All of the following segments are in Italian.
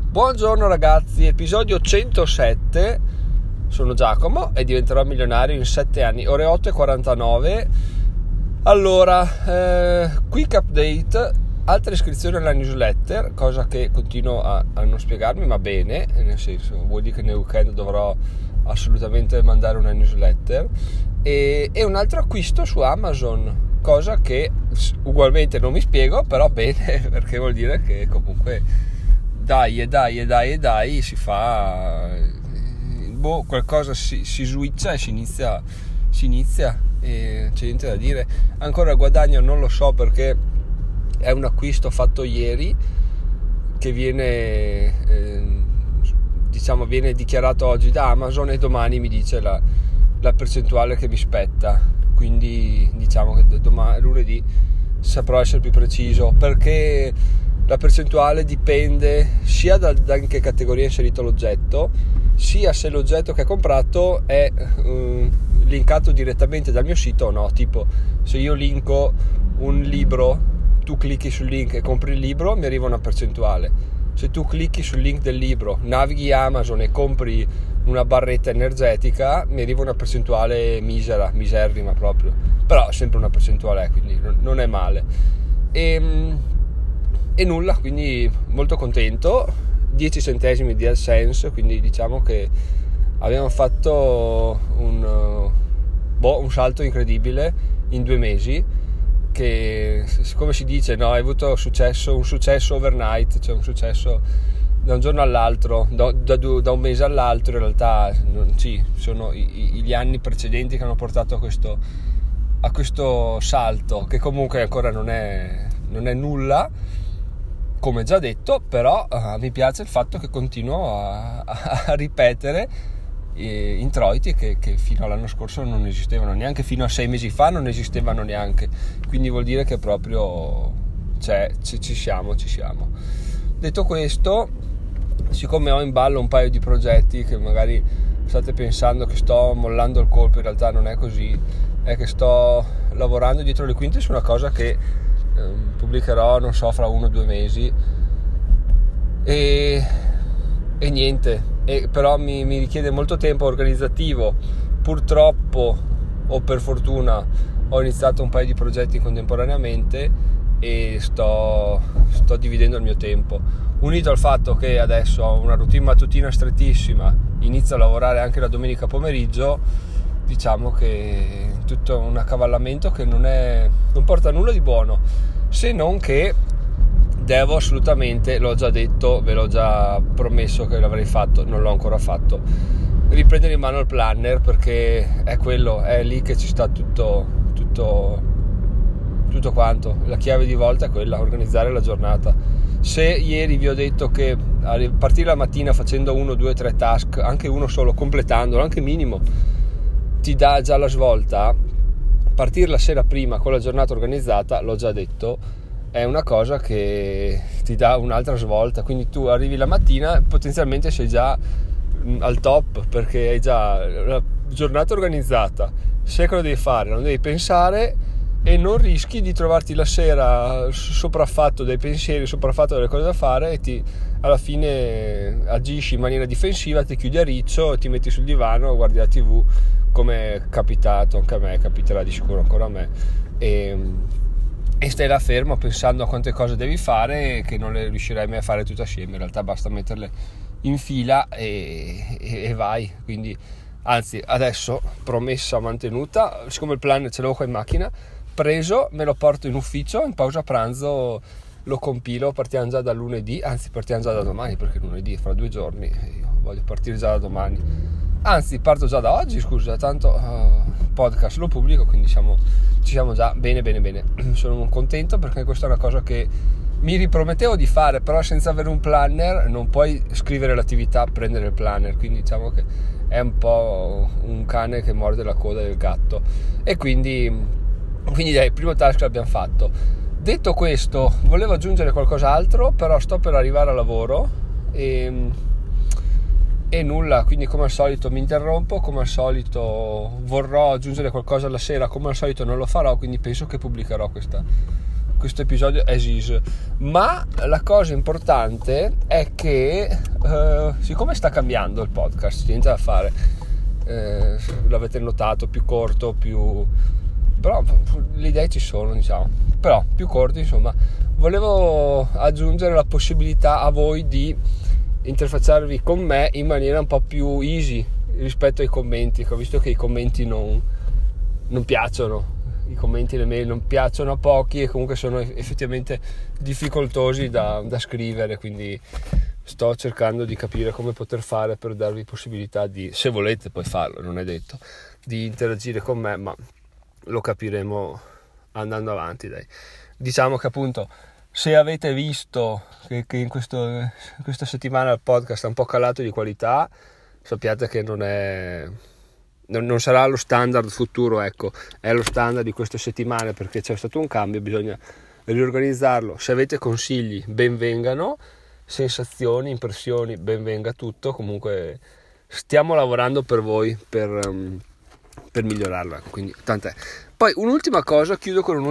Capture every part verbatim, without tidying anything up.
Buongiorno ragazzi, episodio centosette. Sono Giacomo e diventerò milionario in sette anni. Ore otto e quarantanove. Allora, eh, quick update. Altre iscrizioni alla newsletter, cosa che continuo a, a non spiegarmi, ma bene, nel senso, vuol dire che nel weekend dovrò assolutamente mandare una newsletter. E, e un altro acquisto su Amazon, cosa che ugualmente non mi spiego, però bene, perché vuol dire che comunque dai e dai e dai e dai si fa, boh, qualcosa si, si switcha e si inizia, si inizia e c'è niente da dire. Ancora il guadagno non lo so, perché è un acquisto fatto ieri che viene eh, diciamo viene dichiarato oggi da Amazon e domani mi dice la, la percentuale che mi spetta, quindi diciamo che domani, lunedì, saprò essere più preciso, perché la percentuale dipende sia da, da in che categoria è inserito l'oggetto, sia se l'oggetto che ha comprato è um, linkato direttamente dal mio sito o no. Tipo, se io linko un libro, tu clicchi sul link e compri il libro, mi arriva una percentuale. Se tu clicchi sul link del libro, navighi Amazon e compri una barretta energetica, mi arriva una percentuale misera, miserrima proprio, però sempre una percentuale, quindi non è male. E, e nulla, quindi molto contento. Dieci centesimi di AdSense, quindi diciamo che abbiamo fatto un, boh, un salto incredibile in due mesi, che come si dice, no, hai avuto successo, un successo overnight, cioè un successo da un giorno all'altro, da, da, da un mese all'altro. In realtà non, sì, sono i, gli anni precedenti che hanno portato a questo, a questo salto, che comunque ancora non è, non è nulla, come già detto, però uh, mi piace il fatto che continuo a, a, a ripetere eh, introiti che, che fino all'anno scorso non esistevano, neanche fino a sei mesi fa non esistevano neanche, quindi vuol dire che proprio cioè, ci, ci siamo, ci siamo. Detto questo, siccome ho in ballo un paio di progetti che magari state pensando che sto mollando il colpo, in realtà non è così, è che sto lavorando dietro le quinte su una cosa che pubblicherò, non so, fra uno o due mesi e, e niente, e però mi, mi richiede molto tempo organizzativo. Purtroppo o per fortuna ho iniziato un paio di progetti contemporaneamente e sto, sto dividendo il mio tempo, unito al fatto che adesso ho una routine mattutina strettissima, inizio a lavorare anche la domenica pomeriggio. Diciamo che è tutto un accavallamento che non è, non porta a nulla di buono, se non che devo assolutamente, l'ho già detto, ve l'ho già promesso che l'avrei fatto, non l'ho ancora fatto, riprendere in mano il planner, perché è quello, è lì che ci sta tutto tutto tutto quanto. La chiave di volta è quella, organizzare la giornata. Se ieri vi ho detto che a partire la mattina facendo uno, due, tre task, anche uno solo, completandolo, anche minimo, ti dà già la svolta, partire la sera prima con la giornata organizzata, l'ho già detto, è una cosa che ti dà un'altra svolta. Quindi tu arrivi la mattina, potenzialmente sei già al top, perché hai già la giornata organizzata, sai cosa devi fare, non devi pensare e non rischi di trovarti la sera sopraffatto dai pensieri, sopraffatto dalle cose da fare, e ti, alla fine agisci in maniera difensiva, ti chiudi a riccio, ti metti sul divano, guardi la tivù, come è capitato anche a me, capiterà di sicuro ancora a me, e, e stai là fermo pensando a quante cose devi fare che non le riuscirai mai a fare tutte assieme. In realtà basta metterle in fila e, e, e vai. Quindi, anzi, adesso promessa mantenuta, siccome il plan ce l'avevo qua in macchina, preso, me lo porto in ufficio, in pausa pranzo lo compilo, partiamo già da lunedì, anzi partiamo già da domani, perché lunedì è fra due giorni, io voglio partire già da domani. Anzi, parto già da oggi, scusa, tanto uh, podcast lo pubblico, quindi siamo, ci siamo già bene bene bene. Sono contento, perché questa è una cosa che mi ripromettevo di fare, però senza avere un planner non puoi scrivere l'attività, prendere il planner, quindi diciamo che è un po' un cane che morde la coda del gatto, e quindi, quindi dai, il primo task l'abbiamo fatto. Detto questo, volevo aggiungere qualcos'altro, però sto per arrivare al lavoro e... e nulla, quindi come al solito mi interrompo, come al solito vorrò aggiungere qualcosa alla sera, come al solito non lo farò, quindi penso che pubblicherò questa, questo episodio as is. Ma la cosa importante è che eh, siccome sta cambiando il podcast, c'è niente da fare, eh, l'avete notato, più corto, più però le idee ci sono, diciamo, però più corto, insomma, volevo aggiungere la possibilità a voi di interfacciarvi con me in maniera un po' più easy rispetto ai commenti, che ho visto che i commenti non, non piacciono, i commenti, le mail non piacciono a pochi e comunque sono effettivamente difficoltosi da, da scrivere, quindi sto cercando di capire come poter fare per darvi possibilità di, se volete poi farlo, non è detto, di interagire con me, ma lo capiremo andando avanti, dai. Diciamo che appunto, se avete visto che, che in, questo, in questa settimana il podcast è un po' calato di qualità, sappiate che non è non, non sarà lo standard futuro, ecco, è lo standard di queste settimane perché c'è stato un cambio, bisogna riorganizzarlo. Se avete consigli, ben vengano, sensazioni, impressioni, ben venga tutto. Comunque stiamo lavorando per voi per, um, per migliorarlo, ecco, quindi tant'è. Poi un'ultima cosa, chiudo con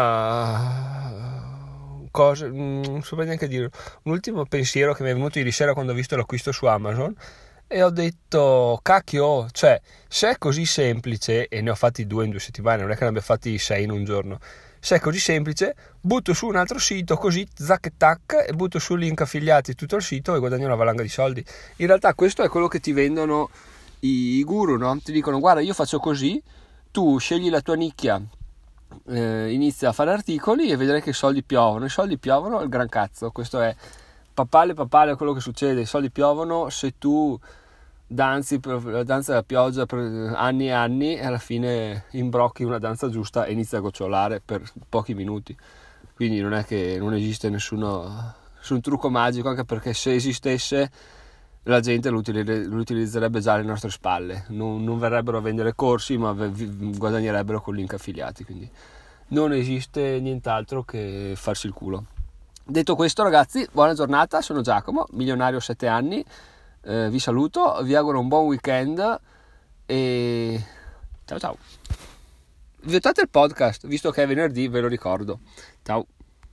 un'ultima cosa, non so neanche dire, un ultimo pensiero che mi è venuto ieri sera quando ho visto l'acquisto su Amazon e ho detto cacchio, cioè se è così semplice, e ne ho fatti due in due settimane, non è che ne abbia fatti sei in un giorno, se è così semplice butto su un altro sito così zac e tac e butto su link affiliati tutto il sito e guadagno una valanga di soldi. In realtà questo è quello che ti vendono i guru, no? Ti dicono guarda, io faccio così, tu scegli la tua nicchia, eh, inizia a fare articoli e vedrai che i soldi piovono. I soldi piovono il gran cazzo, questo è papale papale quello che succede, i soldi piovono se tu danzi la danza della pioggia per anni e anni e alla fine imbrocchi una danza giusta e inizia a gocciolare per pochi minuti. Quindi non è che non esiste nessuno, nessun trucco magico, anche perché se esistesse la gente lo utilizzerebbe già alle nostre spalle, non, non verrebbero a vendere corsi ma guadagnerebbero con link affiliati, quindi non esiste nient'altro che farsi il culo. Detto questo, ragazzi, buona giornata, sono Giacomo, milionario sette anni, eh, vi saluto, vi auguro un buon weekend e ciao ciao. Votate il podcast, visto che è venerdì, ve lo ricordo. Ciao.